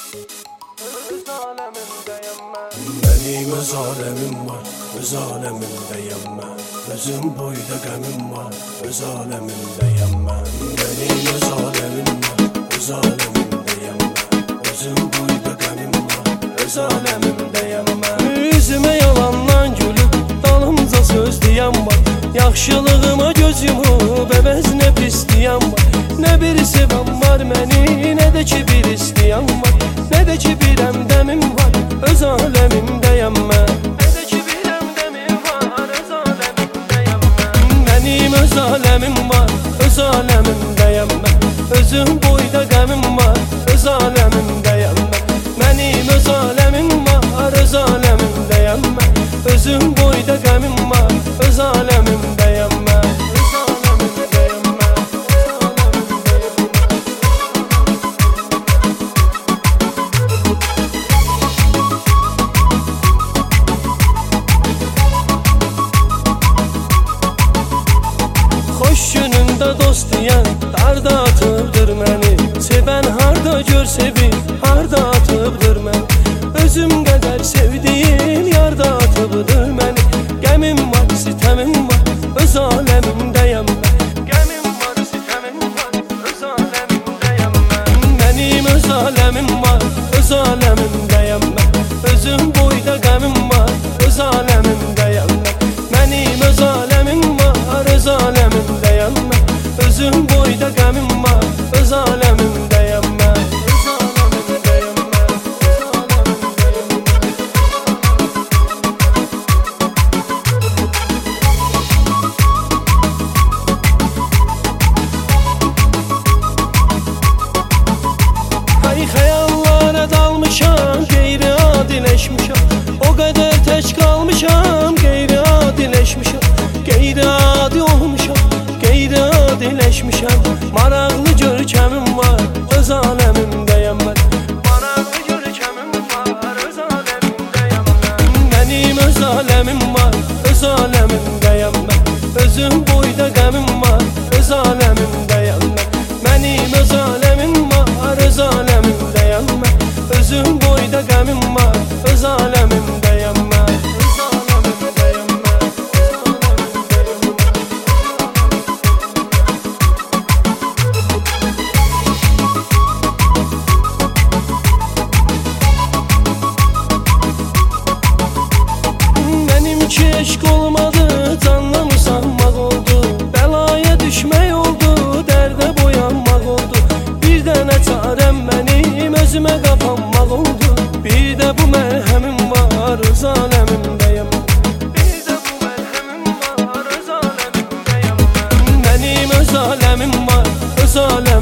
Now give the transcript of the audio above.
Benim öz alemim var, öz alemimdeyim ben. Özüm boyda qəmim var, öz alemimdeyim ben. Benim öz alemim var, öz alemimdeyim ben. Özüm boyda qəmim var, öz alemimdeyim ben. Yüzüme yalandan gülüp dalımca söz diyen var. Yaxşılığıma göz yumup əvəz ne pis diyen var. Ne bir seven var məni, ne de ki bir isteyen var. Ne de ki bir əmdəmim var, öz alemimdeyim ben. Ne de ki bir əmdəmim var, öz alemimdeyim ben. Benim öz alemim var, öz alemimdeyim ben. Özüm boyda qəmim var, öz alemimdeyim ben. Benim öz alemim var, öz alemimdeyim ben. Özüm boyda qəmim var, öz alemimdeyim ben. Xoş günündə dost deyən darda atıbdır məni. Sevən harda gör sevir, harda atıbdır məni. Özüm qədər sevdiyim yarda atıbdır məni. Qəmim var, sitəmim var, öz aləmimdəyəm mən. Qəmim var, sitəmim var, öz aləmimdəyəm mən. Mənim öz aləmim var, öz aləmimdəyəm mən. Özüm boyda qəmim var, öz aləmimdəyəm mən. Mənim öz aləmim var, öz aləmimdəyəm mən. Özüm boyda qəmim var, öz aləmimdəyəm mən. Xəyallara dalmışam, qeyri-adiləşmişəm. O qədər tək qalmışam, qeyri-adiləşmişəm. Qeyri-adi olmuşam, qeyri-adiləşmişəm. Maraqlı görkəmim var, öz aləmimdəyəm mən. Maraqlı görkəmim var, öz aləmimdəyəm mən. Mənim öz aləmim var, öz aləmimdəyəm mən. Özüm boyda qəmim var, öz aləmimdəyəm mən. Mənim öz aləmim var, öz aləmimdəyəm mən. Özüm boyda qəmim var, öz aləmimdəyəm mən. Benimki eşq olmadı, canımı sanmaq oldu. Bəlaya düşmək oldu, dərdə boyanmaq oldu. Bir dənə çarəm mənim, özümə qapanmaq oldu. Bir də bu mərhəmim var, öz aləmimdəyəm. Bir də bu mərhəmim var, öz aləmimdəyəm. Mənim öz aləmim var, öz aləmimdəyəm.